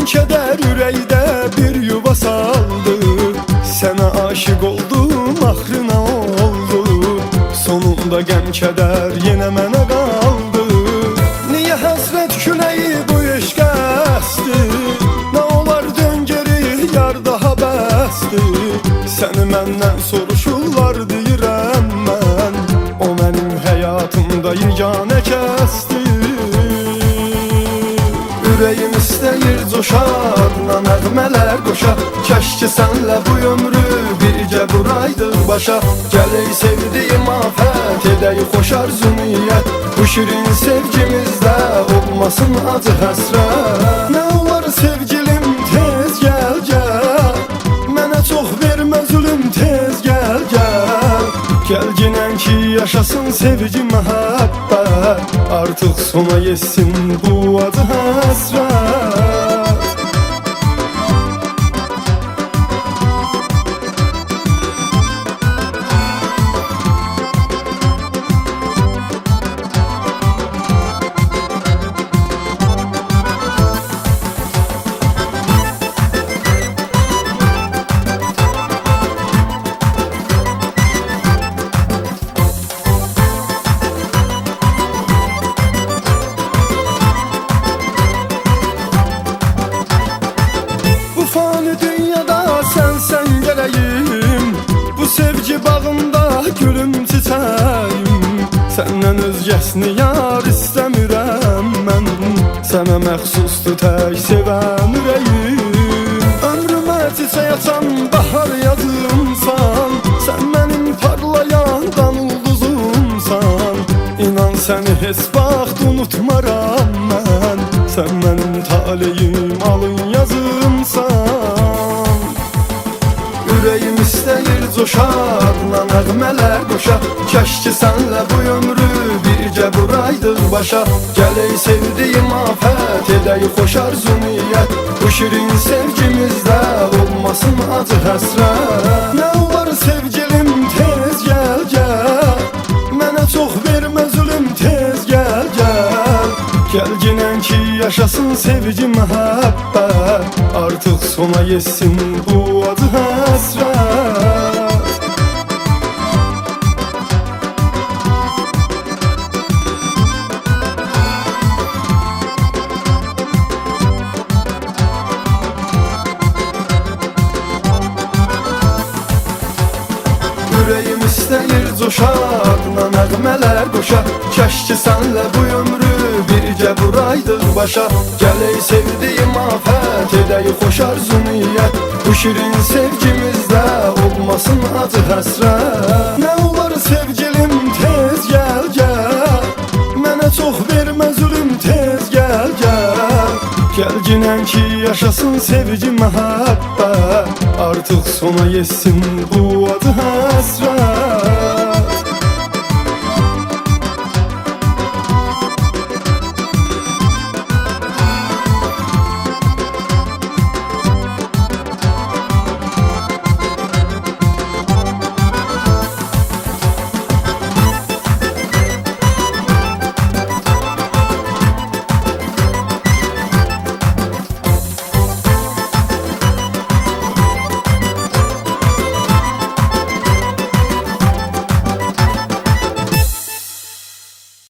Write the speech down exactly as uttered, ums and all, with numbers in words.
keder ürəkdə bir yuva saldı. Sənə aşık oldum, axrına oldu. Sonunda qəm kədər yenə mənə qaldı. Niyə həsrət küləyi bu eşq əsdi? Nə olar dön geri, yar daha bəsdi. Səni məndən soruşurlar deyirəm mən, o mənim həyatımda yeganə kəsdi. Ürəyim istəyir coşar, nəğmələr qoşar. Kəş ki sənlə bu ömrü bircə vuraydıq başa. Gələk sevdiyim afət, edək xoşar zümiyyət. Bu şirin sevgimizdə olmasın acı həsrət. Nə olar sevgilim tez gəl gəl, mənə çox vermə zülüm tez gəl gəl. Gəl ginən ki yaşasın sevgi məhəbbət, artıq sona yetsin bu acı həsrət. Fani dünyada sənsən gələyim, bu sevgi bağında gülüm çiçəyim. Səndən özgəsini yar istəmirəm mən, sənə məxsusdur tək sevən ürəyim. Ömrümə çiçək açan bahar yazımsan, sən mənim parlayan qan ulduzumsan. İnan səni heç vaxt unutmaram mən, sən mənim taleyim, alın yazımsan. Ürəyim istəyir coşar, nəğmələr qoşar. Kəş ki sənlə bu ömrü bircə vuraydıq başa. Gələk sevdiyim afət, edək xoşar zümiyyət. Bu şirin sevgimizdə olmasın acı həsrət. Nə olar sevgilim tez gəl gəl, mənə çox vermə zülüm tez gəl gəl. Gəl ginən ki yaşasın sevgi məhəbbət, artıq sona yetsin bu acı həsrət. Ürəyim istəyir coşar, nəğmələr qoşar. Kəş ki sənlə bu ömrü bircə vuraydıq başa. Gələk sevdiyim afət, edək xoşar zümiyyət. Bu şirin sevgimizdə olmasın acı həsrət. Nə olar sevgilim tez gəl gəl, mənə çox vermə zülüm tez gəl gəl. Gəl ginən ki yaşasın sevgi məhəbbət, artıq sona yetsin bu acı həsrət.